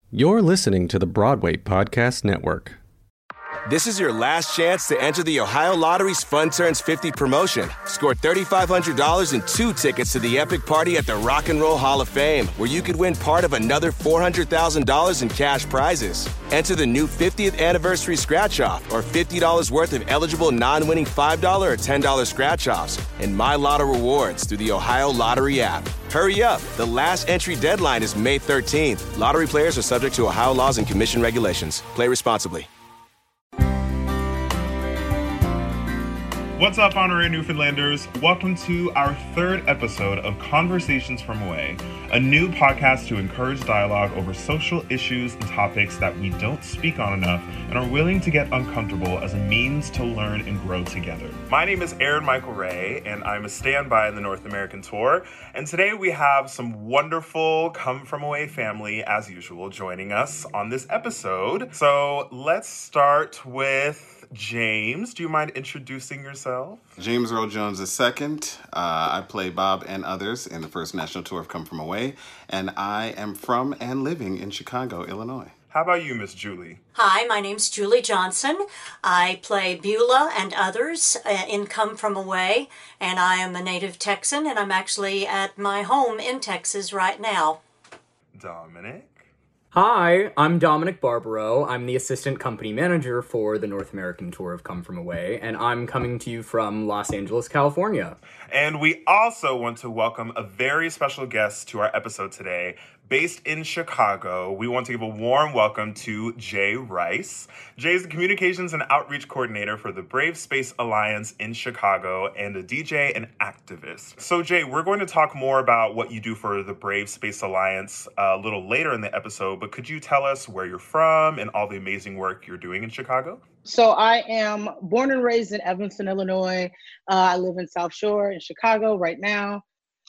You're listening to the Broadway Podcast Network. This is your last chance to enter the Ohio Lottery's Fun Turns 50 promotion. Score $3,500 and 2 tickets to the epic party at the Rock and Roll Hall of Fame, where you could win part of another $400,000 in cash prizes. Enter the new 50th anniversary scratch-off or $50 worth of eligible non-winning $5 or $10 scratch-offs and My Lotto rewards through the Ohio Lottery app. Hurry up. The last entry deadline is May 13th. Lottery players are subject to Ohio laws and commission regulations. Play responsibly. What's up, honorary Newfoundlanders? Welcome to our third episode of Conversations from Away, a new podcast to encourage dialogue over social issues and topics that we don't speak on enough and are willing to get uncomfortable as a means to learn and grow together. My name is Aaron Michael Ray, and I'm a standby in the North American tour. And today we have some wonderful Come From Away family, as usual, joining us on this episode. So let's start with James. Do you mind introducing yourself? James Earl Jones II. I play Bob and others in the first national tour of Come From Away, and I am from and living in Chicago, Illinois. How about you, Miss Julie? Hi, my name's Julie Johnson. I play Beulah and others in Come From Away, and I am a native Texan, and I'm actually at my home in Texas right now. Dominic? Hi, I'm Dominic Barbaro. I'm the assistant company manager for the North American tour of Come From Away, and I'm coming to you from Los Angeles, California. And we also want to welcome a very special guest to our episode today. Based in Chicago, we want to give a warm welcome to Jay Rice. Jay is the Communications and Outreach Coordinator for the Brave Space Alliance in Chicago and a DJ and activist. So Jay, we're going to talk more about what you do for the Brave Space Alliance a little later in the episode, but could you tell us where you're from and all the amazing work you're doing in Chicago? So I am born and raised in Evanston, Illinois. I live in South Shore in Chicago right now.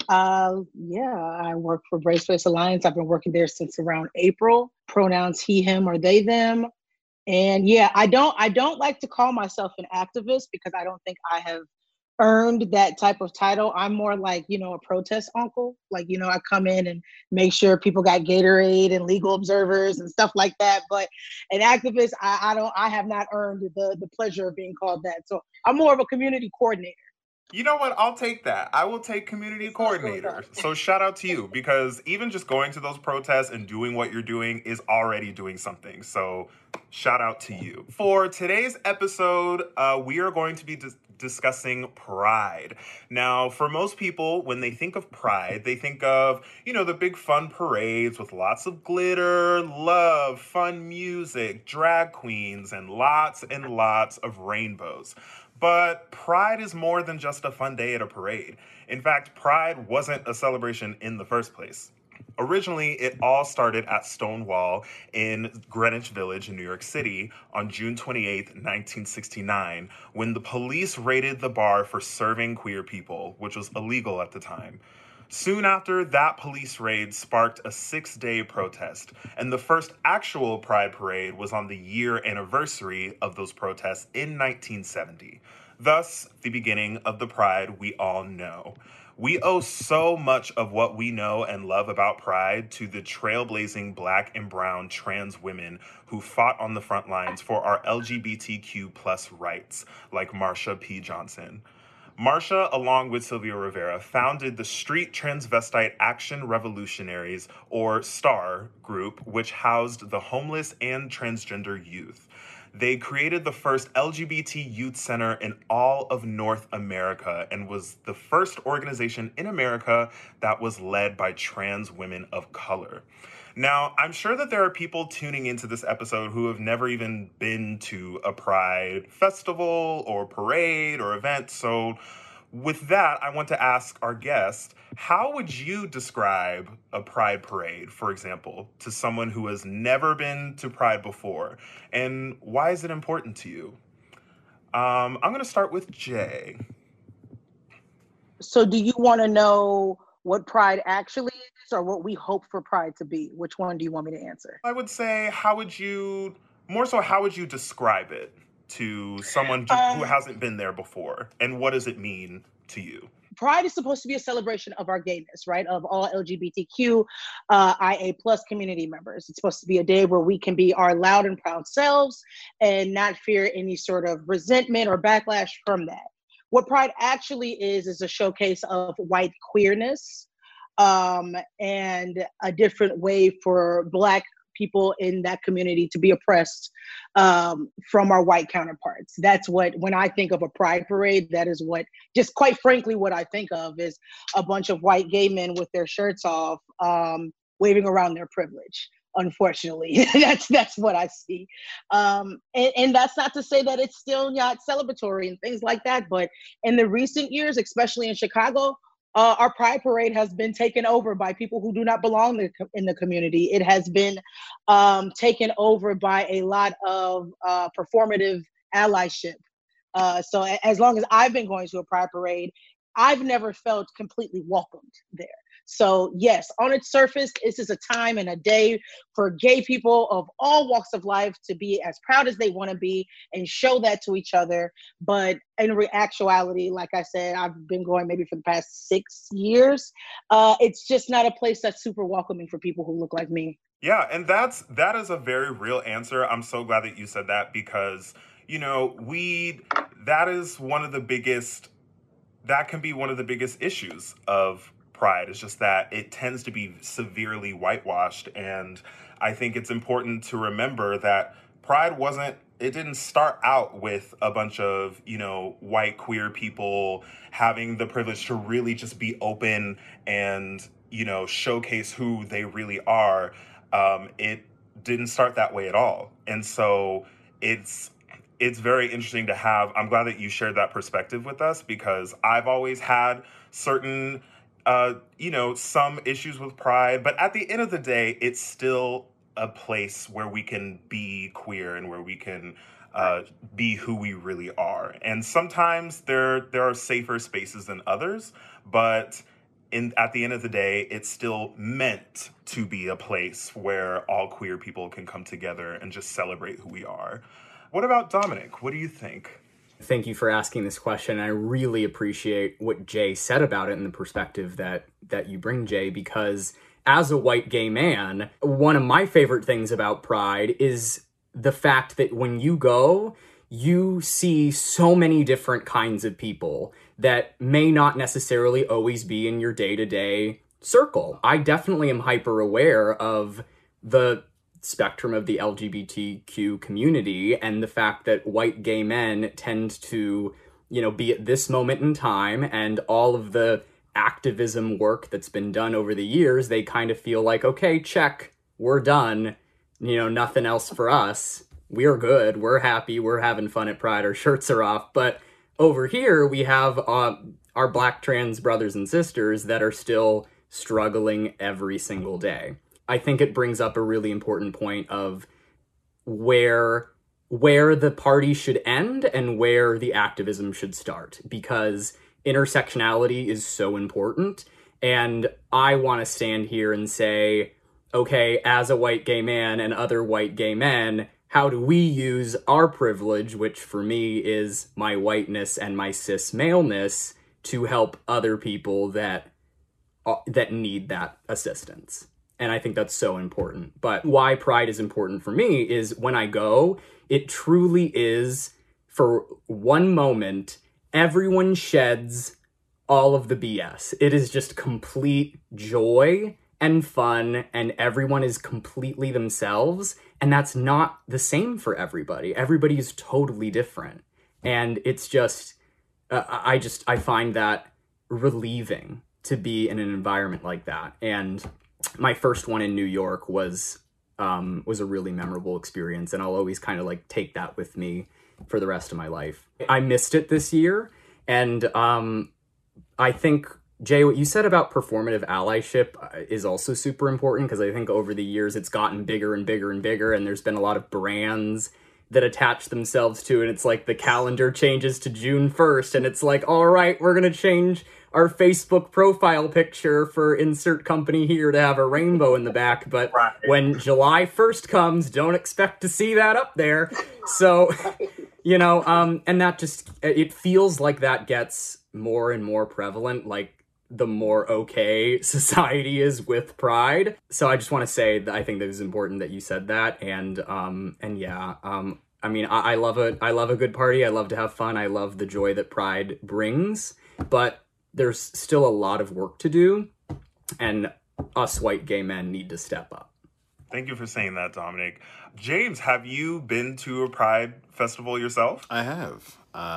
I work for Brave Space Alliance. I've been working there since around April. Pronouns he, him, or they, them. And I don't like to call myself an activist because I don't think I have earned that type of title. I'm more like, a protest uncle. Like, I come in and make sure people got Gatorade and legal observers and stuff like that. But an activist, I have not earned the pleasure of being called that. So I'm more of a community coordinator. You know what? I'll take that. I will take community coordinator. So shout out to you, because even just going to those protests and doing what you're doing is already doing something. So shout out to you. For today's episode, we are going to be discussing Pride. Now, for most people, when they think of Pride, they think of, the big fun parades with lots of glitter, love, fun music, drag queens, and lots of rainbows. But Pride is more than just a fun day at a parade. In fact, Pride wasn't a celebration in the first place. Originally, it all started at Stonewall in Greenwich Village in New York City on June 28, 1969, when the police raided the bar for serving queer people, which was illegal at the time. Soon after, that police raid sparked a 6-day protest, and the first actual Pride Parade was on the year anniversary of those protests in 1970. Thus, the beginning of the Pride we all know. We owe so much of what we know and love about Pride to the trailblazing Black and brown trans women who fought on the front lines for our LGBTQ plus rights, like Marsha P. Johnson. Marsha, along with Sylvia Rivera, founded the Street Transvestite Action Revolutionaries, or STAR group, which housed the homeless and transgender youth. They created the first LGBT youth center in all of North America and was the first organization in America that was led by trans women of color. Now, I'm sure that there are people tuning into this episode who have never even been to a Pride festival or parade or event. So with that, I want to ask our guest, how would you describe a Pride parade, for example, to someone who has never been to Pride before? And why is it important to you? I'm going to start with Jay. So do you want to know what Pride actually is or what we hope for Pride to be? Which one do you want me to answer? I would say, how would you describe it to someone who hasn't been there before? And what does it mean to you? Pride is supposed to be a celebration of our gayness, right? Of all LGBTQ, IA plus community members. It's supposed to be a day where we can be our loud and proud selves and not fear any sort of resentment or backlash from that. What Pride actually is a showcase of white queerness, and a different way for Black people in that community to be oppressed from our white counterparts. That's what, when I think of a pride parade, that is what, just quite frankly, what I think of is a bunch of white gay men with their shirts off, waving around their privilege. Unfortunately, that's what I see. And that's not to say that it's still not celebratory and things like that, but in the recent years, especially in Chicago, our Pride Parade has been taken over by people who do not belong in the community. It has been taken over by a lot of performative allyship. So as long as I've been going to a Pride Parade, I've never felt completely welcomed there. So yes, on its surface, this is a time and a day for gay people of all walks of life to be as proud as they want to be and show that to each other. But in actuality, like I said, I've been going maybe for the past 6 years. It's just not a place that's super welcoming for people who look like me. Yeah, and that is a very real answer. I'm so glad that you said that because, you know, that can be one of the biggest issues of Pride. It's just that it tends to be severely whitewashed. And I think it's important to remember that Pride didn't start out with a bunch of, you know, white queer people having the privilege to really just be open and, you know, showcase who they really are. It didn't start that way at all. And so it's very interesting to have. I'm glad that you shared that perspective with us because I've always had certain some issues with Pride, but at the end of the day, it's still a place where we can be queer and where we can be who we really are. And sometimes there are safer spaces than others, but at the end of the day, it's still meant to be a place where all queer people can come together and just celebrate who we are. What about Dominic? What do you think? Thank you for asking this question. I really appreciate what Jay said about it and the perspective that you bring, Jay, because as a white gay man, one of my favorite things about Pride is the fact that when you go, you see so many different kinds of people that may not necessarily always be in your day-to-day circle. I definitely am hyper aware of the spectrum of the LGBTQ community and the fact that white gay men tend to, you know, be at this moment in time, and all of the activism work that's been done over the years, they kind of feel like, okay, check, we're done, you know, nothing else for us. We're good, we're happy, we're having fun at Pride, our shirts are off. But over here, we have our Black trans brothers and sisters that are still struggling every single day. I think it brings up a really important point of where the party should end and where the activism should start, because intersectionality is so important. And I want to stand here and say, okay, as a white gay man and other white gay men, how do we use our privilege, which for me is my whiteness and my cis maleness, to help other people that need that assistance? And I think that's so important. But why Pride is important for me is when I go, it truly is, for one moment, everyone sheds all of the BS. It is just complete joy and fun, and everyone is completely themselves. And that's not the same for everybody. Everybody is totally different. And it's just, I find that relieving to be in an environment like that. And my first one in New York was a really memorable experience, and I'll always kind of like take that with me for the rest of my life. I missed it this year, and I think, Jay, what you said about performative allyship is also super important, because I think over the years it's gotten bigger and bigger and bigger, and there's been a lot of brands that attach themselves to it. It's like the calendar changes to June 1st, and it's like, all right, we're going to change our Facebook profile picture for insert company here to have a rainbow in the back. But when July 1st comes, don't expect to see that up there. So, you know, and that just, it feels like that gets more and more prevalent, like the more okay society is with Pride. So I just want to say that I think that it was important that you said that. And yeah, I mean, I love a good party. I love to have fun. I love the joy that Pride brings, but there's still a lot of work to do, and us white gay men need to step up. Thank you for saying that, Dominic. James, have you been to a Pride festival yourself? I have.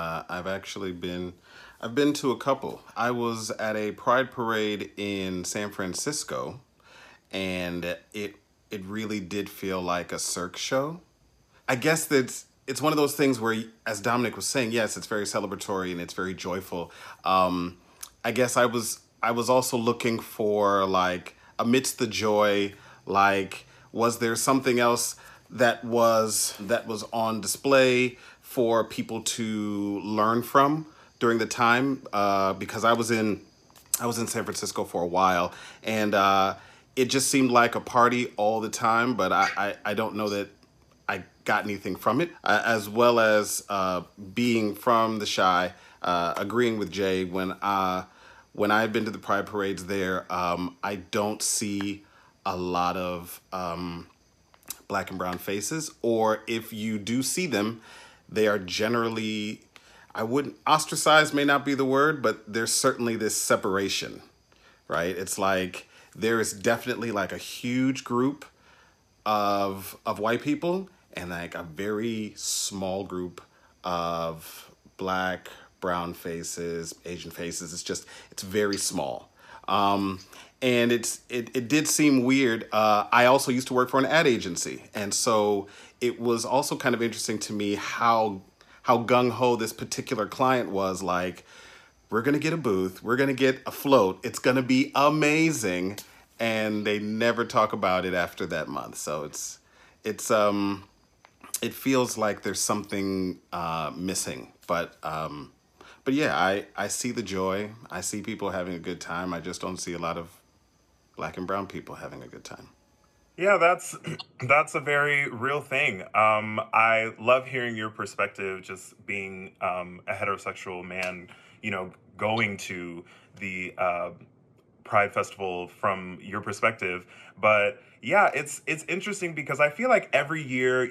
I've been to a couple. I was at a Pride parade in San Francisco, and it really did feel like a cirque show. I guess that it's one of those things where, as Dominic was saying, yes, it's very celebratory and it's very joyful. I guess I was also looking for, like, amidst the joy, like, was there something else that was on display for people to learn from during the time? Because I was in San Francisco for a while, and it just seemed like a party all the time, but I don't know that I got anything from it, as well as being from the Chi, agreeing with Jay when I've been to the Pride parades there, I don't see a lot of black and brown faces, or if you do see them, they are generally, ostracized may not be the word, but there's certainly this separation, right? It's like there is definitely like a huge group of white people and like a very small group of black, brown faces, Asian faces. It's very small. And it did seem weird. I also used to work for an ad agency. And so it was also kind of interesting to me how gung-ho this particular client was. Like, we're going to get a booth. We're going to get a float. It's going to be amazing. And they never talk about it after that month. So it feels like there's something missing. But yeah, I see the joy. I see people having a good time. I just don't see a lot of black and brown people having a good time. Yeah, that's a very real thing. I love hearing your perspective, just being a heterosexual man, going to the Pride Festival from your perspective. But yeah, it's interesting because I feel like every year,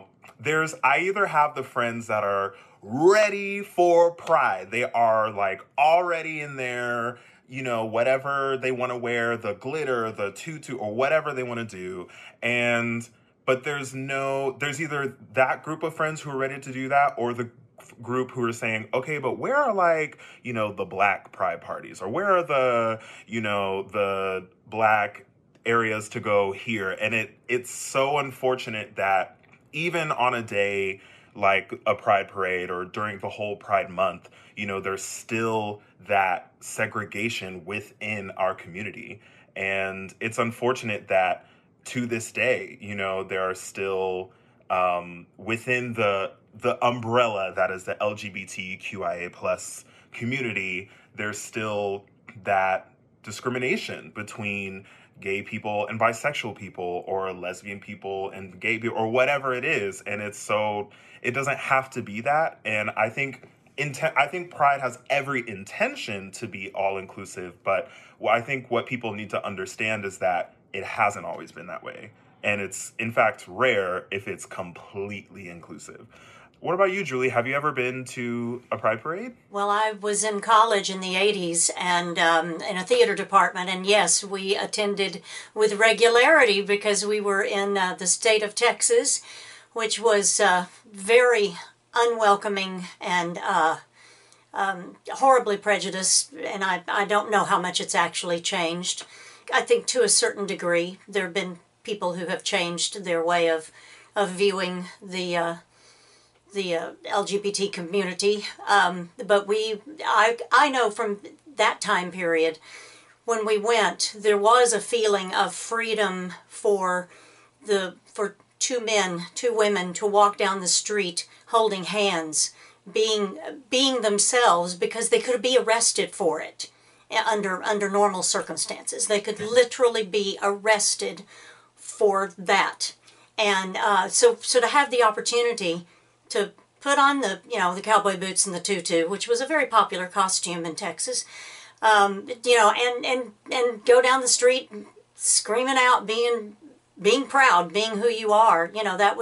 I either have the friends that are ready for Pride. They are like already in there, whatever they want to wear, the glitter, the tutu, or whatever they want to do. But there's either that group of friends who are ready to do that, or the group who are saying, okay, but where are the black Pride parties, or where are the black areas to go here? And it's so unfortunate that even on a day like a Pride parade or during the whole Pride month, there's still that segregation within our community. And it's unfortunate that to this day, there are still within the umbrella that is the LGBTQIA plus community, there's still that discrimination between gay people and bisexual people, or lesbian people and gay people, or whatever it is. And it doesn't have to be that. And I think Pride has every intention to be all inclusive, but I think what people need to understand is that it hasn't always been that way. And it's, in fact, rare if it's completely inclusive. What about you, Julie? Have you ever been to a Pride parade? Well, I was in college in the 80s and in a theater department. And yes, we attended with regularity because we were in the state of Texas, which was very unwelcoming and horribly prejudiced. And I don't know how much it's actually changed. I think to a certain degree, there have been people who have changed their way of viewing the LGBT community. But I know from that time period, when we went, there was a feeling of freedom for two women to walk down the street holding hands, being themselves, because they could be arrested for it under normal circumstances. They could literally be arrested for that. And so to have the opportunity to put on the cowboy boots and the tutu, which was a very popular costume in Texas. And go down the street screaming out, being proud, being who you are. It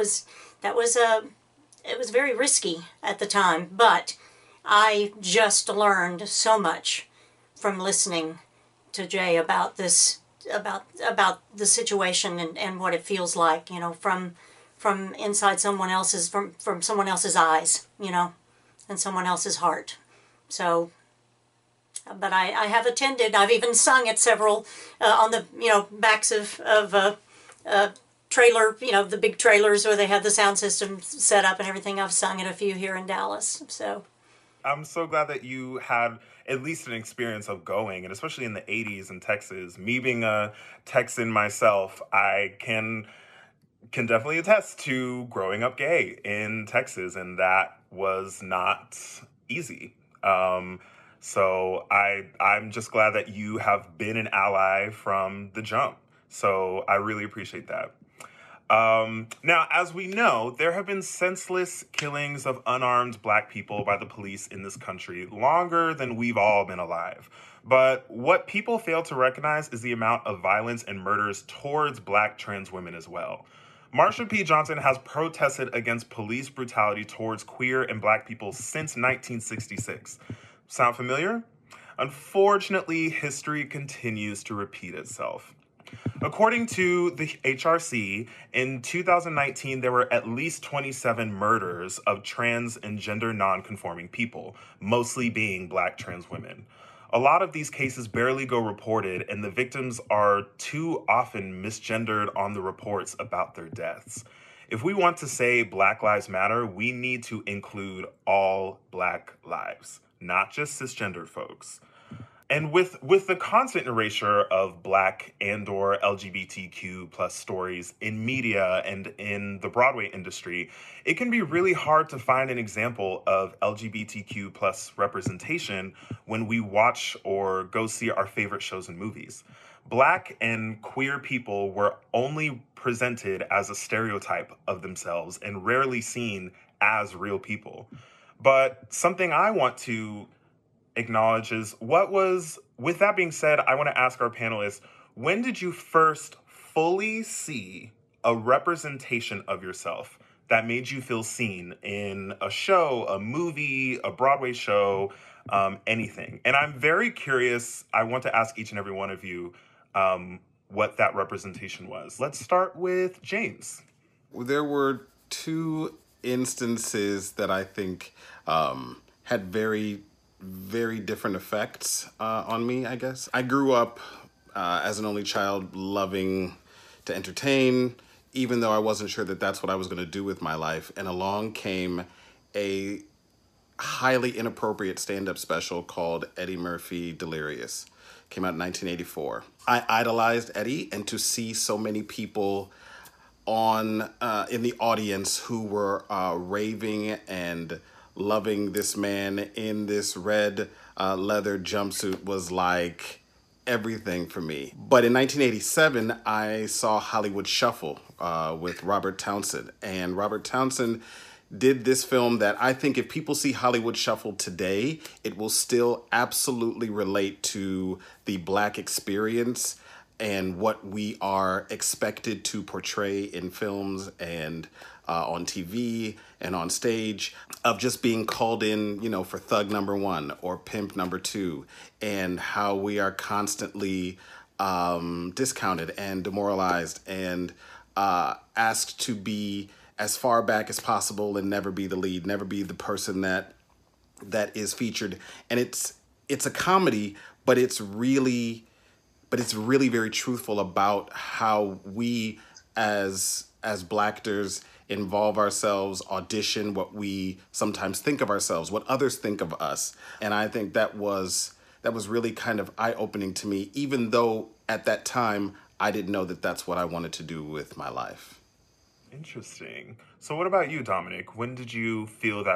was very risky at the time, but I just learned so much from listening to Jay about this, about the situation and what it feels like, from inside someone else's, from someone else's eyes, and someone else's heart. So, but I have attended, I've even sung at several, on the, backs of trailer, the big trailers where they have the sound system set up and everything. I've sung at a few here in Dallas, so. I'm so glad that you had at least an experience of going, and especially in the 80s in Texas. Me being a Texan myself, I can definitely attest to growing up gay in Texas, and that was not easy. So I'm just glad that you have been an ally from the jump. So I really appreciate that. Now, as we know, there have been senseless killings of unarmed Black people by the police in this country longer than we've all been alive. But what people fail to recognize is the amount of violence and murders towards Black trans women as well. Marsha P. Johnson has protested against police brutality towards queer and Black people since 1966. Sound familiar? Unfortunately, history continues to repeat itself. According to the HRC, in 2019, there were at least 27 murders of trans and gender non-conforming people, mostly being Black trans women. A lot of these cases barely go reported, and the victims are too often misgendered on the reports about their deaths. If we want to say Black Lives Matter, we need to include all Black lives, not just cisgendered folks. And with the constant erasure of Black and or LGBTQ plus stories in media and in the Broadway industry, it can be really hard to find an example of LGBTQ plus representation when we watch or go see our favorite shows and movies. Black and queer people were only presented as a stereotype of themselves and rarely seen as real people. But something I want to acknowledges with that being said, I want to ask our panelists, when did you first fully see a representation of yourself that made you feel seen in a show, a movie, a Broadway show, anything? And I'm very curious, I want to ask each and every one of you what that representation was. Let's start with James. There were two instances that I think had very different effects on me, I guess. I grew up as an only child loving to entertain, even though I wasn't sure that that's what I was going to do with my life. And along came a highly inappropriate stand-up special called Eddie Murphy Delirious. Came out in 1984. I idolized Eddie, and to see so many people in the audience who were raving and loving this man in this red leather jumpsuit was like everything for me. But in 1987, I saw Hollywood Shuffle with Robert Townsend. And Robert Townsend did this film that I think if people see Hollywood Shuffle today, it will still absolutely relate to the Black experience and what we are expected to portray in films and on TV and on stage, of just being called in, for thug number one or pimp number two, and how we are constantly discounted and demoralized and asked to be as far back as possible and never be the lead, never be the person that is featured. And it's a comedy, but it's really very truthful about how we as Blackers involve ourselves, audition what we sometimes think of ourselves, what others think of us. And I think that was really kind of eye-opening to me, even though at that time I didn't know that that's what I wanted to do with my life. Interesting. So what about you, Dominic? When did you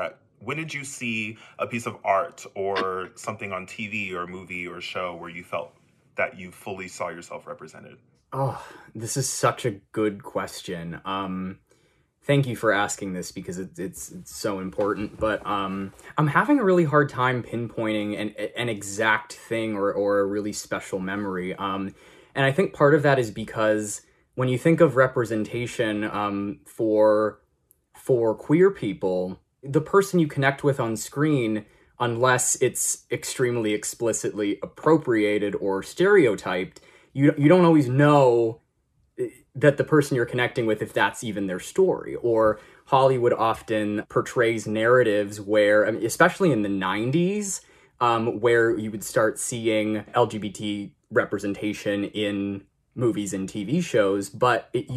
see a piece of art or something on TV or movie or show where you felt that you fully saw yourself represented? Oh, this is such a good question. Thank you for asking this because it's so important. But I'm having a really hard time pinpointing an exact thing or a really special memory. And I think part of that is because when you think of representation for queer people, the person you connect with on screen, unless it's extremely explicitly appropriated or stereotyped, you don't always know that the person you're connecting with, if that's even their story. Or Hollywood often portrays narratives where, I mean, especially in the 90s, where you would start seeing LGBT representation in movies and TV shows, but it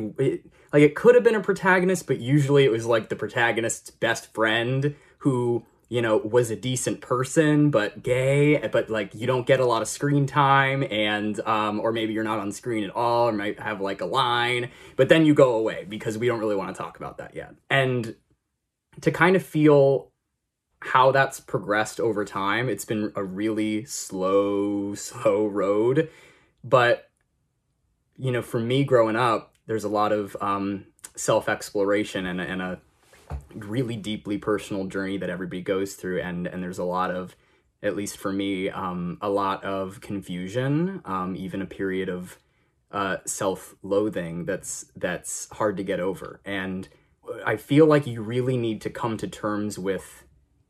could have been a protagonist, but usually it was like the protagonist's best friend who, you know, was a decent person, but gay, but like you don't get a lot of screen time, and or maybe you're not on screen at all, or might have like a line, but then you go away because we don't really want to talk about that yet. And to kind of feel how that's progressed over time, it's been a really slow road. But, you know, for me growing up, there's a lot of self-exploration and a really deeply personal journey that everybody goes through, and there's a lot of, at least for me, a lot of confusion, even a period of self-loathing that's hard to get over. And I feel like you really need to come to terms with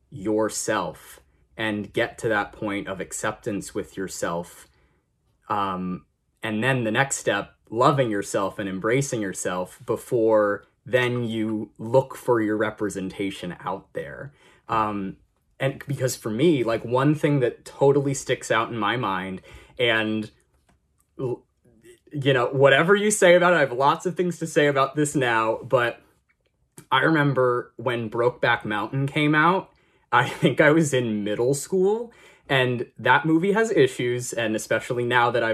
yourself and get to that point of acceptance with yourself, and then the next step, loving yourself and embracing yourself, before then you look for your representation out there. And because for me, like, one thing that totally sticks out in my mind, and, you know, whatever you say about it, I have lots of things to say about this now, but I remember when Brokeback Mountain came out, I think I was in middle school, and that movie has issues, and especially now that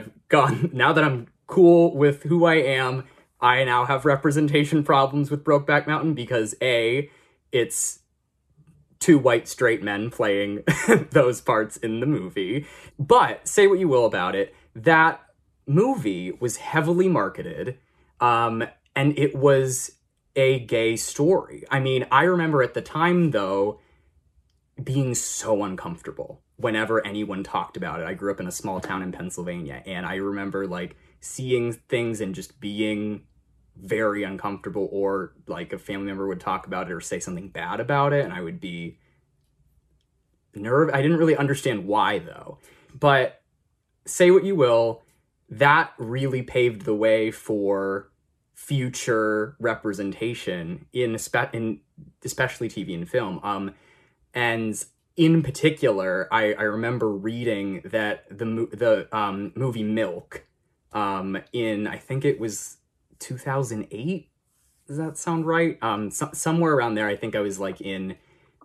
I'm cool with who I am, I now have representation problems with Brokeback Mountain because A, it's two white straight men playing those parts in the movie. But say what you will about it, that movie was heavily marketed, and it was a gay story. I mean, I remember at the time, though, being so uncomfortable whenever anyone talked about it. I grew up in a small town in Pennsylvania, and I remember, like, seeing things and just being very uncomfortable, or like a family member would talk about it or say something bad about it, and I would be nervous. I didn't really understand why, though. But say what you will, that really paved the way for future representation in especially TV and film. And in particular, I remember reading that the movie Milk, in, I think it was 2008, does that sound right? Somewhere around there. I think I was like in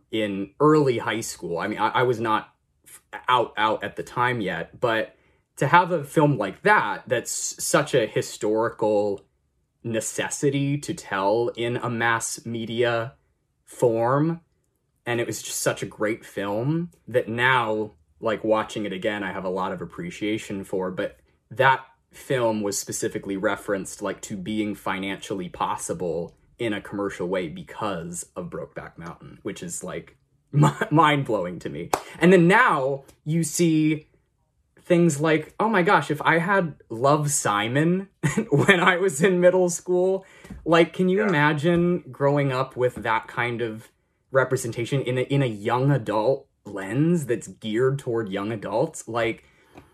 early high school. I mean, I was not out at the time yet, but to have a film like that, that's such a historical necessity to tell in a mass media form, and it was just such a great film that now, like, watching it again, I have a lot of appreciation for. But that film was specifically referenced, like, to being financially possible in a commercial way because of Brokeback Mountain, which is, like, mind-blowing to me. And then now you see things like, oh my gosh, if I had Love, Simon when I was in middle school, like, can you imagine growing up with that kind of representation in a young adult lens that's geared toward young adults? Like,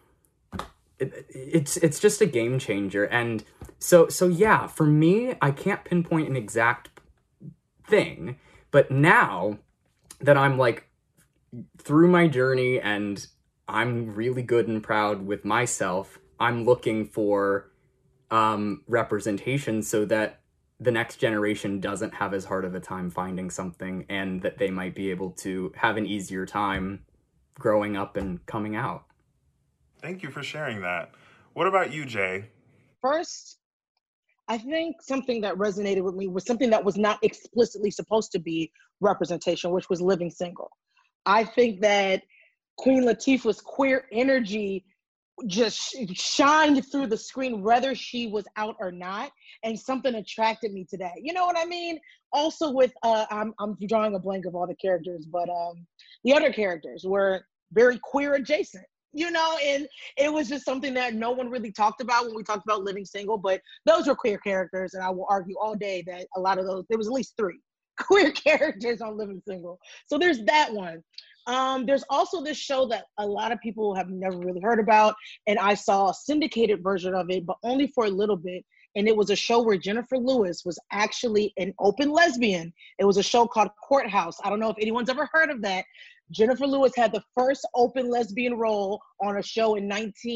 it's just a game changer. And so yeah, for me, I can't pinpoint an exact thing, but now that I'm, like, through my journey and I'm really good and proud with myself, I'm looking for representation so that the next generation doesn't have as hard of a time finding something, and that they might be able to have an easier time growing up and coming out. Thank you for sharing that. What about you, Jay? First, I think something that resonated with me was something that was not explicitly supposed to be representation, which was Living Single. I think that Queen Latifah's queer energy just shined through the screen, whether she was out or not, and something attracted me to that. You know what I mean? Also with I'm drawing a blank of all the characters, but the other characters were very queer adjacent. You know, and it was just something that no one really talked about when we talked about Living Single, but those were queer characters, and I will argue all day that a lot of those, there was at least 3 queer characters on Living Single. So there's that one. There's also this show that a lot of people have never really heard about, and I saw a syndicated version of it, but only for a little bit. And it was a show where Jennifer Lewis was actually an open lesbian. It was a show called Courthouse. I don't know if anyone's ever heard of that. Jennifer Lewis had the first open lesbian role on a show in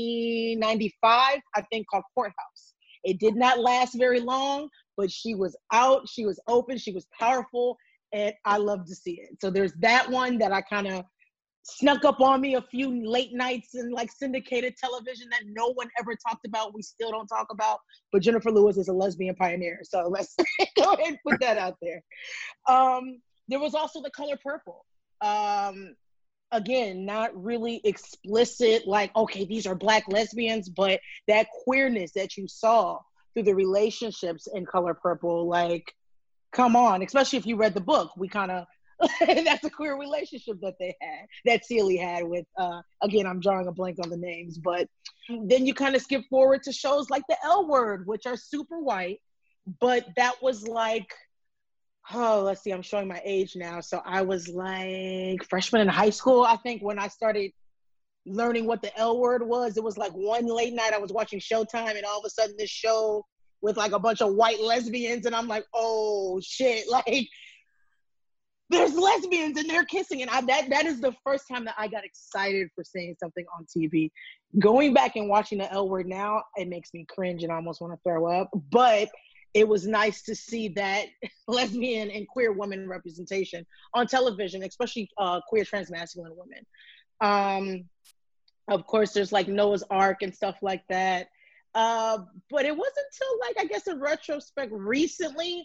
1995, I think, called Courthouse. It did not last very long, but she was out, she was open, she was powerful, and I love to see it. So there's that one that I kind of snuck up on me a few late nights in like syndicated television that no one ever talked about. We still don't talk about, but Jennifer Lewis is a lesbian pioneer. So let's go ahead and put that out there. There was also The Color Purple. Again, not really explicit, like, okay, these are Black lesbians, but that queerness that you saw through the relationships in Color Purple, like, come on, especially if you read the book, we kind of, that's a queer relationship that they had, that Celie had with, again, I'm drawing a blank on the names, but then you kind of skip forward to shows like The L Word, which are super white, but that was like, oh, let's see, I'm showing my age now. So I was like freshman in high school, I think, when I started learning what The L Word was. It was like one late night I was watching Showtime, and all of a sudden this show with like a bunch of white lesbians, and I'm like, oh shit, like there's lesbians and they're kissing. And that is the first time that I got excited for seeing something on TV. Going back and watching The L Word now, it makes me cringe and I almost want to throw up. But it was nice to see that lesbian and queer women representation on television, especially queer transmasculine women. Of course, there's like Noah's Ark and stuff like that. But it wasn't until, like, I guess in retrospect recently,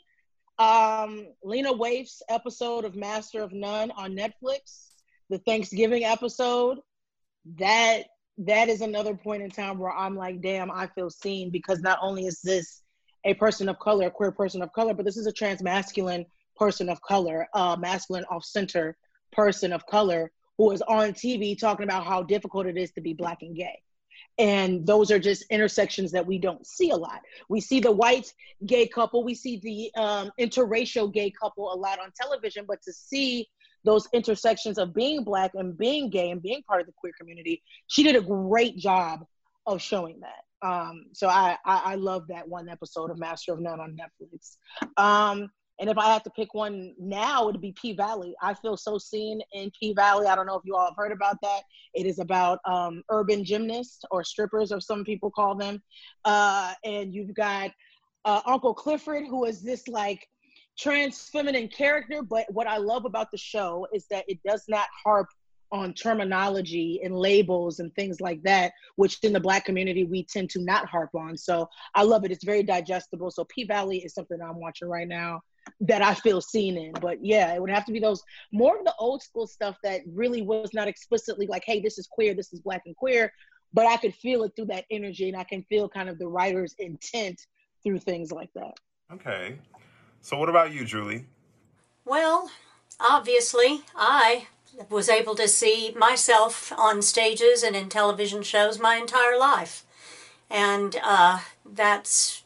Lena Waithe's episode of Master of None on Netflix, the Thanksgiving episode, that is another point in time where I'm like, damn, I feel seen, because not only is this a person of color, a queer person of color, but this is a transmasculine person of color, masculine off-center person of color who is on TV talking about how difficult it is to be Black and gay. And those are just intersections that we don't see a lot. We see the white gay couple, we see the interracial gay couple a lot on television, but to see those intersections of being Black and being gay and being part of the queer community, she did a great job of showing that. So I love that one episode of Master of None on Netflix. And if I had to pick one now, it would be P-Valley. I feel so seen in P-Valley. I don't know if you all have heard about that. It is about urban gymnasts, or strippers, or some people call them. And you've got Uncle Clifford, who is this like trans feminine character. But what I love about the show is that it does not harp on terminology and labels and things like that, which in the Black community we tend to not harp on. So I love it. It's very digestible. So P-Valley is something I'm watching right now that I feel seen in. But yeah, it would have to be those more of the old school stuff that really was not explicitly like, hey, this is queer, this is Black and queer, but I could feel it through that energy, and I can feel kind of the writer's intent through things like that. Okay. So what about you, Julie? Well, obviously, I was able to see myself on stages and in television shows my entire life. And that's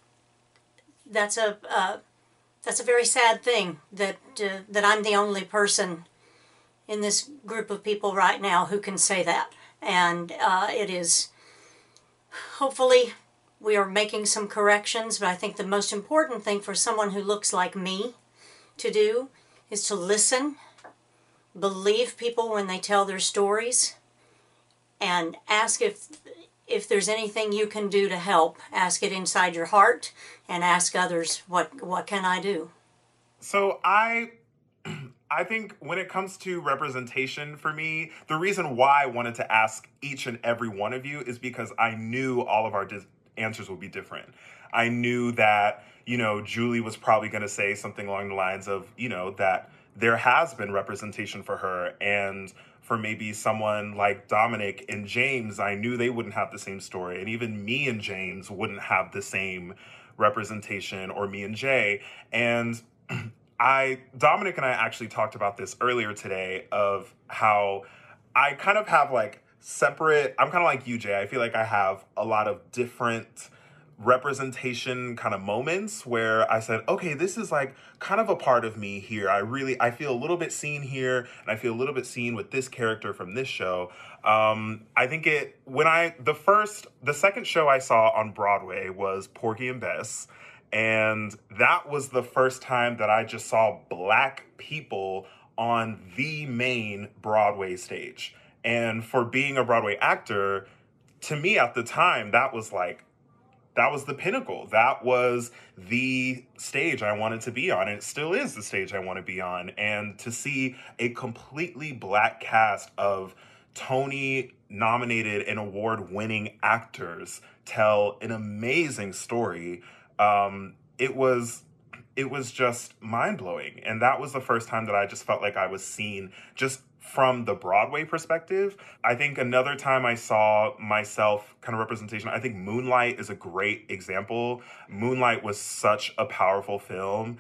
a very sad thing that I'm the only person in this group of people right now who can say that. And it is, hopefully we are making some corrections, but I think the most important thing for someone who looks like me to do is to listen, believe people when they tell their stories, and ask if there's anything you can do to help. Ask it inside your heart, and ask others, what can I do? So I think when it comes to representation for me, the reason why I wanted to ask each and every one of you is because I knew all of our answers would be different. I knew that, Julie was probably going to say something along the lines of, that there has been representation for her. And for maybe someone like Dominic and James, I knew they wouldn't have the same story. And even me and James wouldn't have the same representation, or me and Jay. And Dominic and I actually talked about this earlier today, of how I kind of have like separate, I'm kind of like you, Jay. I feel like I have a lot of different representation kind of moments where I said, okay, this is like kind of a part of me here. I feel a little bit seen here, and I feel a little bit seen with this character from this show. I think the second show I saw on Broadway was Porgy and Bess. And that was the first time that I just saw Black people on the main Broadway stage. And for being a Broadway actor, to me at the time, that was the pinnacle. That was the stage I wanted to be on. And it still is the stage I want to be on. And to see a completely Black cast of Tony-nominated and award-winning actors tell an amazing story, it was just mind-blowing. And that was the first time that I just felt like I was seen just from the Broadway perspective. I think another time I saw myself kind of representation, I think Moonlight is a great example. Moonlight was such a powerful film.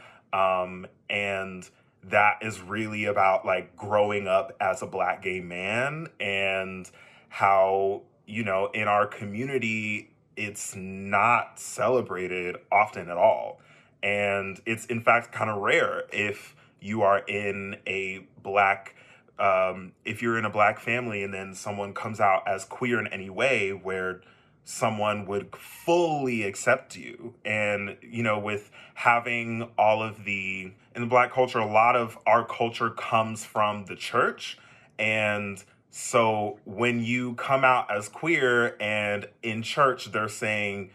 And that is really about like growing up as a Black gay man, and how, in our community, it's not celebrated often at all. And it's in fact kind of rare if you are in a Black if you're in a Black family and then someone comes out as queer in any way, where someone would fully accept you. And, with having all of in the Black culture, a lot of our culture comes from the church. And so when you come out as queer and in church, they're saying,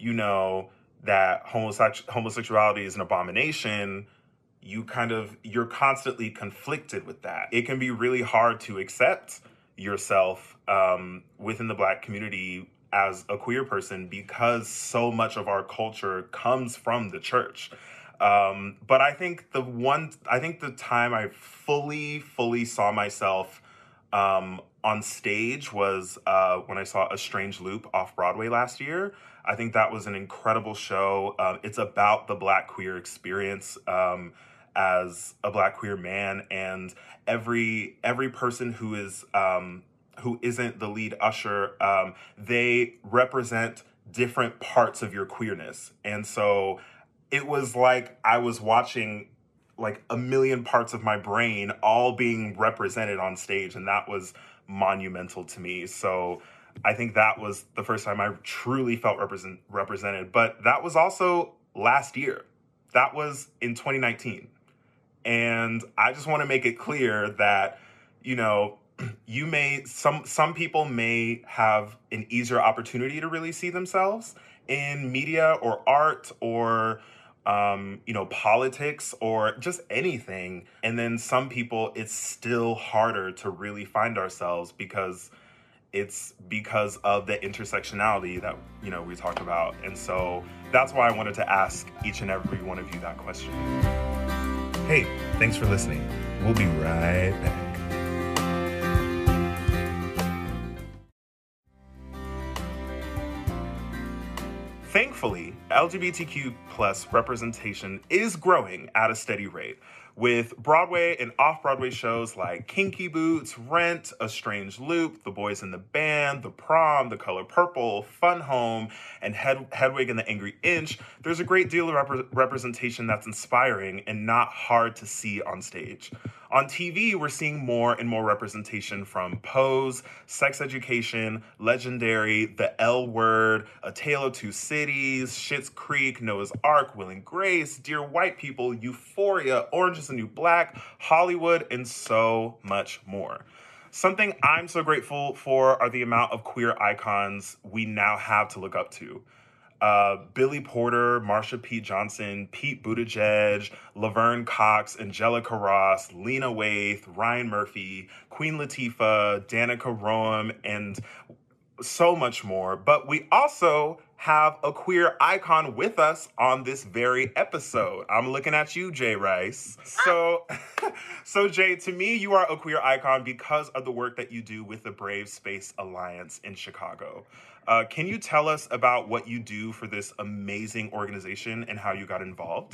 that homosexuality is an abomination, you're constantly conflicted with that. It can be really hard to accept yourself within the Black community as a queer person, because so much of our culture comes from the church. But I think the time I fully saw myself on stage was when I saw A Strange Loop off Broadway last year. I think that was an incredible show. It's about the Black queer experience as a Black queer man, and every person who isn't the lead usher, they represent different parts of your queerness. And so it was like I was watching like a million parts of my brain all being represented on stage, and that was monumental to me. So I think that was the first time I truly felt represented. But that was also last year. That was in 2019. And I just want to make it clear that, some people may have an easier opportunity to really see themselves in media or art or, politics or just anything. And then some people, it's still harder to really find ourselves because of the intersectionality that, we talked about. And so that's why I wanted to ask each and every one of you that question. Hey, thanks for listening. We'll be right back. Thankfully, LGBTQ plus representation is growing at a steady rate, with Broadway and off-Broadway shows like Kinky Boots, Rent, A Strange Loop, The Boys in the Band, The Prom, The Color Purple, Fun Home, and Hedwig and the Angry Inch. There's a great deal of representation that's inspiring and not hard to see on stage. On TV, we're seeing more and more representation from Pose, Sex Education, Legendary, The L Word, A Tale of Two Cities, Schitt's Creek, Noah's Ark, Will and Grace, Dear White People, Euphoria, Orange is the New Black, Hollywood, and so much more. Something I'm so grateful for are the amount of queer icons we now have to look up to. Billy Porter, Marsha P. Johnson, Pete Buttigieg, Laverne Cox, Angelica Ross, Lena Waithe, Ryan Murphy, Queen Latifah, Danica Roem, and so much more. But we also have a queer icon with us on this very episode. I'm looking at you, Jay Rice. So Jay, to me, you are a queer icon because of the work that you do with the Brave Space Alliance in Chicago. Can you tell us about what you do for this amazing organization and how you got involved?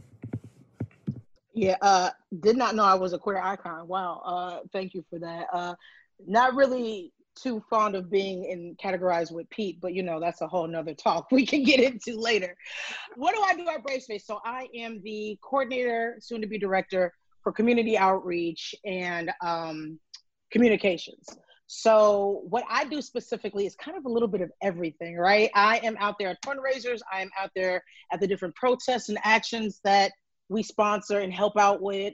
Yeah, did not know I was a queer icon. Wow, thank you for that. Not really too fond of being categorized with Pete, but that's a whole nother talk we can get into later. What do I do at Brave Space? So I am the coordinator, soon to be director for community outreach and communications. So what I do specifically is kind of a little bit of everything, right? I am out there at fundraisers. I am out there at the different protests and actions that we sponsor and help out with.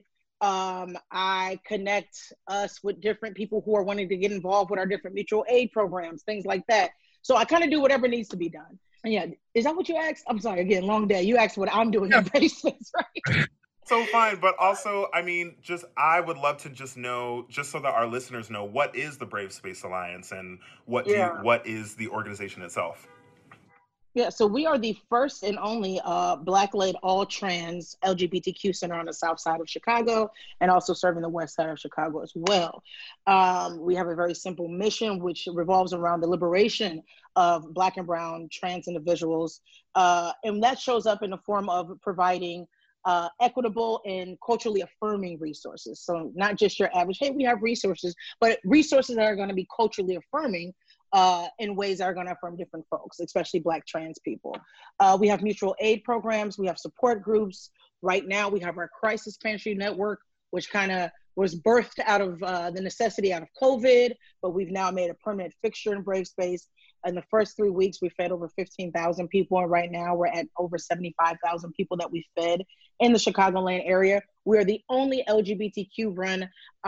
I connect us with different people who are wanting to get involved with our different mutual aid programs, things like that. So I kind of do whatever needs to be done. And yeah, is that what you asked? I'm sorry, again, long day. You asked what I'm doing at Brave Space, right? So fine, but also, I mean, I would love to just know, just so that our listeners know, what is the Brave Space Alliance and what is the organization itself? Yeah, so we are the first and only Black-led all-trans LGBTQ center on the south side of Chicago and also serving the west side of Chicago as well. We have a very simple mission, which revolves around the liberation of Black and brown trans individuals. And that shows up in the form of providing equitable and culturally affirming resources. So not just your average, hey, we have resources, but resources that are going to be culturally affirming in ways that are going to affirm different folks, especially Black trans people. We have mutual aid programs. We have support groups. Right now, we have our crisis pantry network, which kind of was birthed out of the necessity out of COVID, but we've now made a permanent fixture in Brave Space. In the first 3 weeks, we fed over 15,000 people, and right now we're at over 75,000 people that we fed in the Chicagoland area. We are the only LGBTQ-run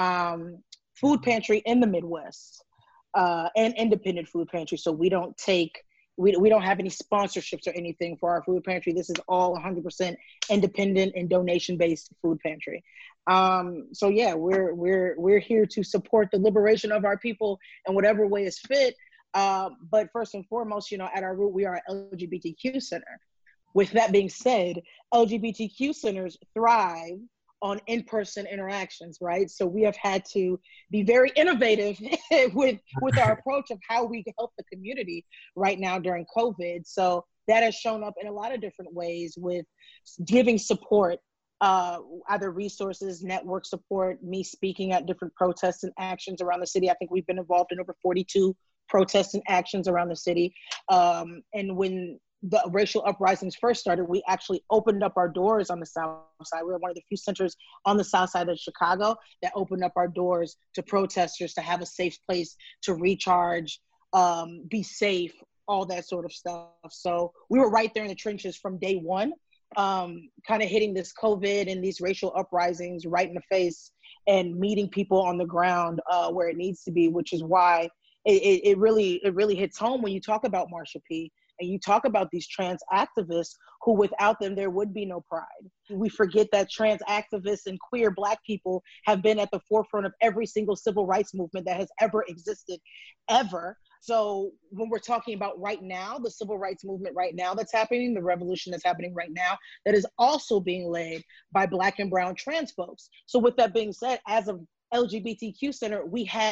food pantry in the Midwest. And independent food pantry. So we don't have any sponsorships or anything for our food pantry. This is all 100% independent and donation-based food pantry. So yeah, we're here to support the liberation of our people in whatever way is fit. But first and foremost, at our root, we are an LGBTQ center. With that being said, LGBTQ centers thrive on in-person interactions, right? So we have had to be very innovative with our approach of how we can help the community right now during COVID. So that has shown up in a lot of different ways with giving support, either resources, network support, me speaking at different protests and actions around the city. I think we've been involved in over 42 protests and actions around the city. And when the racial uprisings first started, we actually opened up our doors on the south side. We were one of the few centers on the south side of Chicago that opened up our doors to protesters to have a safe place to recharge, be safe, all that sort of stuff. So we were right there in the trenches from day one, kind of hitting this COVID and these racial uprisings right in the face and meeting people on the ground where it needs to be, which is why it really hits home when you talk about Marsha P. And you talk about these trans activists who without them, there would be no pride. We forget that trans activists and queer Black people have been at the forefront of every single civil rights movement that has ever existed, ever. So when we're talking about right now, the civil rights movement right now that's happening, the revolution that's happening right now, that is also being led by Black and brown trans folks. So with that being said, as a LGBTQ center,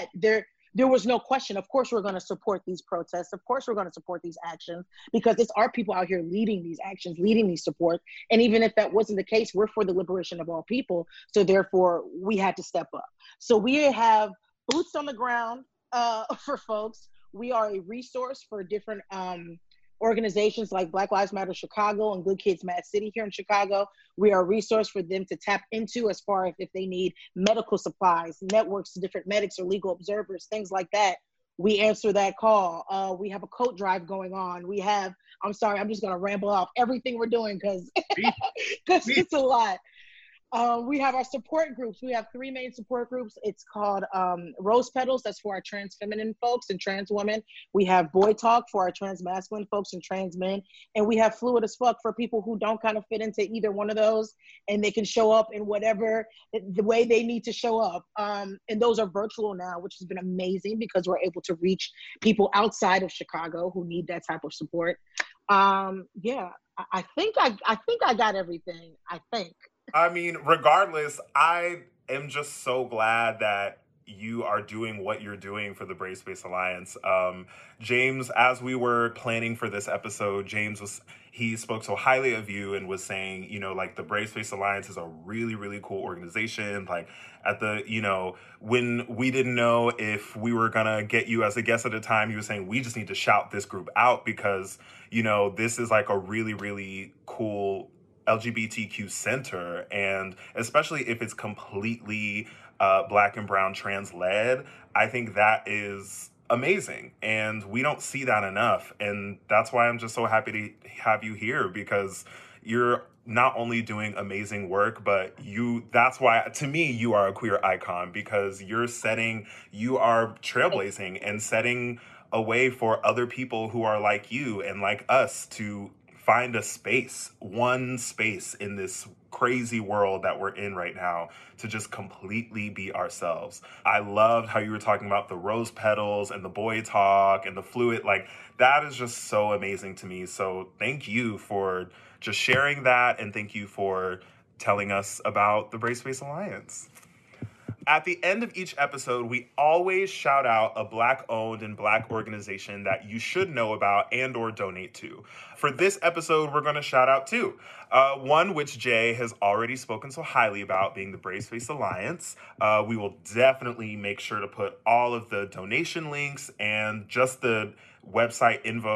there was no question. Of course, we're going to support these protests. Of course, we're going to support these actions because it's our people out here leading these actions, leading these support. And even if that wasn't the case, we're for the liberation of all people. So therefore, we had to step up. So we have boots on the ground for folks. We are a resource for different organizations like Black Lives Matter Chicago and Good Kids Mad City here in Chicago. We are a resource for them to tap into as far as if they need medical supplies, networks to different medics or legal observers, things like that. We answer that call. We have a coat drive going on. I'm sorry, I'm just gonna ramble off everything we're doing because it's a lot. We have our support groups. We have 3 main support groups. It's called Rose Petals. That's for our trans feminine folks and trans women. We have Boy Talk for our trans masculine folks and trans men. And we have Fluid as Fuck for people who don't kind of fit into either one of those. And they can show up in whatever the way they need to show up. And those are virtual now, which has been amazing because we're able to reach people outside of Chicago who need that type of support. Yeah, I think I got everything. I think. I mean, regardless, I am just so glad that you are doing what you're doing for the Brave Space Alliance. James, as we were planning for this episode, he spoke so highly of you and was saying, like the Brave Space Alliance is a really, really cool organization. Like when we didn't know if we were gonna get you as a guest at a time, he was saying, we just need to shout this group out because, this is like a really, really cool LGBTQ center, and especially if it's completely Black and brown trans led, I think that is amazing, and we don't see that enough, and that's why I'm just so happy to have you here, because you're not only doing amazing work, but that's why to me you are a queer icon, because you are trailblazing and setting a way for other people who are like you and like us to find one space in this crazy world that we're in right now to just completely be ourselves. I loved how you were talking about the rose petals and the boy talk and the fluid. Like, that is just so amazing to me. So thank you for just sharing that, and thank you for telling us about the Brave Space Alliance. At the end of each episode, we always shout out a Black-owned and Black organization that you should know about and or donate to. For this episode, we're going to shout out two. One which Jay has already spoken so highly about, being the Brave Space Alliance. We will definitely make sure to put all of the donation links and just the website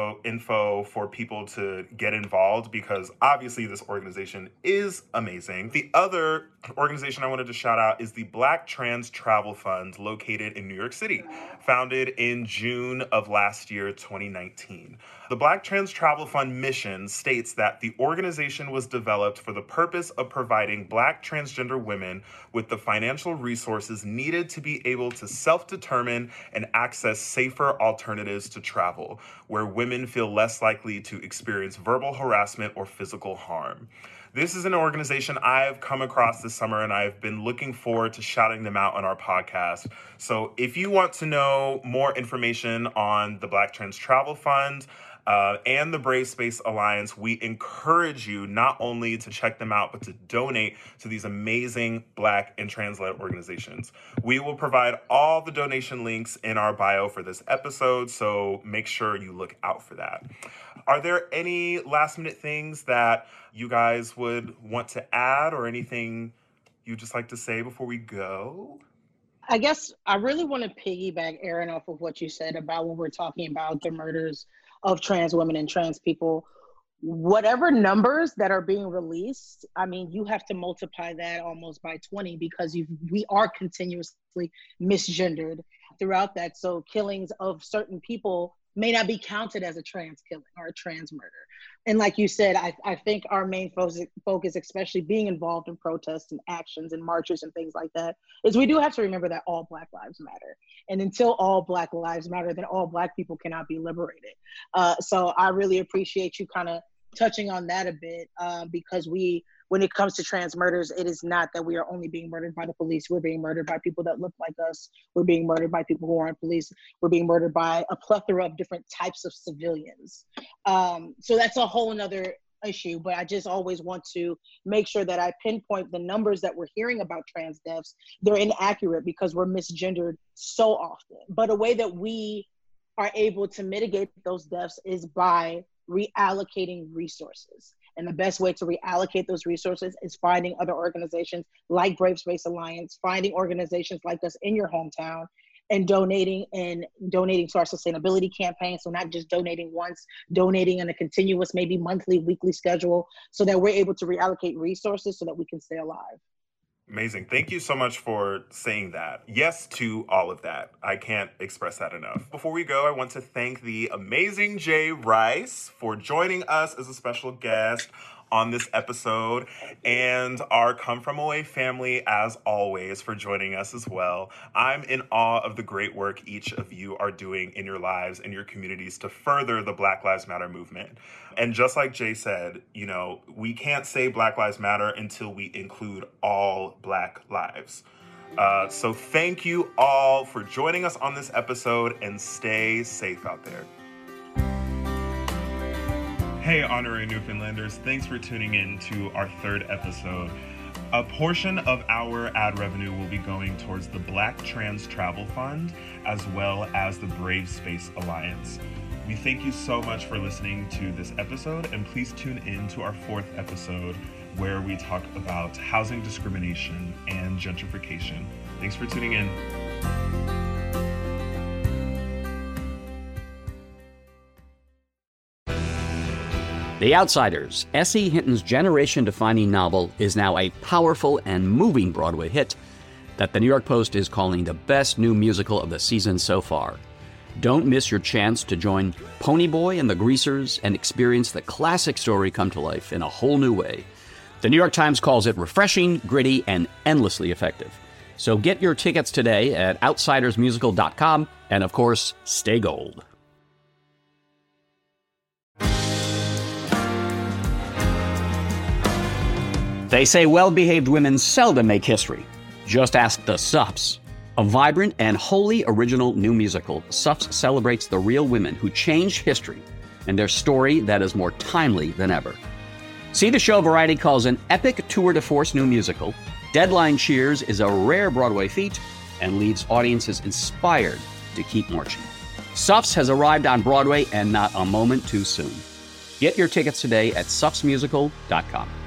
info for people to get involved, because obviously this organization is amazing. The other organization I wanted to shout out is the Black Trans Travel Fund, located in New York City, founded in June of last year, 2019. The Black Trans Travel Fund mission states that the organization was developed for the purpose of providing Black transgender women with the financial resources needed to be able to self-determine and access safer alternatives to travel, where women feel less likely to experience verbal harassment or physical harm. This is an organization I've come across this summer, and I've been looking forward to shouting them out on our podcast. So if you want to know more information on the Black Trans Travel Fund and the Brave Space Alliance, we encourage you not only to check them out, but to donate to these amazing Black and trans-led organizations. We will provide all the donation links in our bio for this episode, so make sure you look out for that. Are there any last-minute things that you guys would want to add, or anything you'd just like to say before we go? I guess I really want to piggyback, Aaron, off of what you said about when we're talking about the murders of trans women and trans people. Whatever numbers that are being released, I mean, you have to multiply that almost by 20, because we are continuously misgendered throughout that. So killings of certain people may not be counted as a trans killing or a trans murder. And like you said, I think our main focus, especially being involved in protests and actions and marches and things like that, is we do have to remember that all Black lives matter. And until all Black lives matter, then all Black people cannot be liberated. So I really appreciate you kind of touching on that a bit, because when it comes to trans murders, it is not that we are only being murdered by the police. We're being murdered by people that look like us. We're being murdered by people who aren't police. We're being murdered by a plethora of different types of civilians. So that's a whole nother issue, but I just always want to make sure that I pinpoint the numbers that we're hearing about trans deaths. They're inaccurate because we're misgendered so often. But a way that we are able to mitigate those deaths is by reallocating resources. And the best way to reallocate those resources is finding other organizations like Brave Space Alliance, finding organizations like us in your hometown, and donating to our sustainability campaign. So not just donating once, donating on a continuous, maybe monthly, weekly schedule, so that we're able to reallocate resources so that we can stay alive. Amazing. Thank you so much for saying that. Yes to all of that. I can't express that enough. Before we go, I want to thank the amazing Jay Rice for joining us as a special guest on this episode, and our Come From Away family, as always, for joining us as well. I'm in awe of the great work each of you are doing in your lives and your communities to further the Black Lives Matter movement. And just like Jay said, we can't say Black Lives Matter until we include all Black lives. So thank you all for joining us on this episode, and stay safe out there. Hey, honorary Newfoundlanders, thanks for tuning in to our third episode. A portion of our ad revenue will be going towards the Black Trans Travel Fund, as well as the Brave Space Alliance. We thank you so much for listening to this episode, and please tune in to our fourth episode, where we talk about housing discrimination and gentrification. Thanks for tuning in. The Outsiders, S.E. Hinton's generation-defining novel, is now a powerful and moving Broadway hit that the New York Post is calling the best new musical of the season so far. Don't miss your chance to join Ponyboy and the Greasers and experience the classic story come to life in a whole new way. The New York Times calls it refreshing, gritty, and endlessly effective. So get your tickets today at outsidersmusical.com, and of course, stay gold. They say well-behaved women seldom make history. Just ask the Suffs. A vibrant and wholly original new musical, Suffs celebrates the real women who changed history and their story that is more timely than ever. See the show Variety calls an epic tour de force new musical. Deadline cheers is a rare Broadway feat and leaves audiences inspired to keep marching. Suffs has arrived on Broadway, and not a moment too soon. Get your tickets today at suffsmusical.com.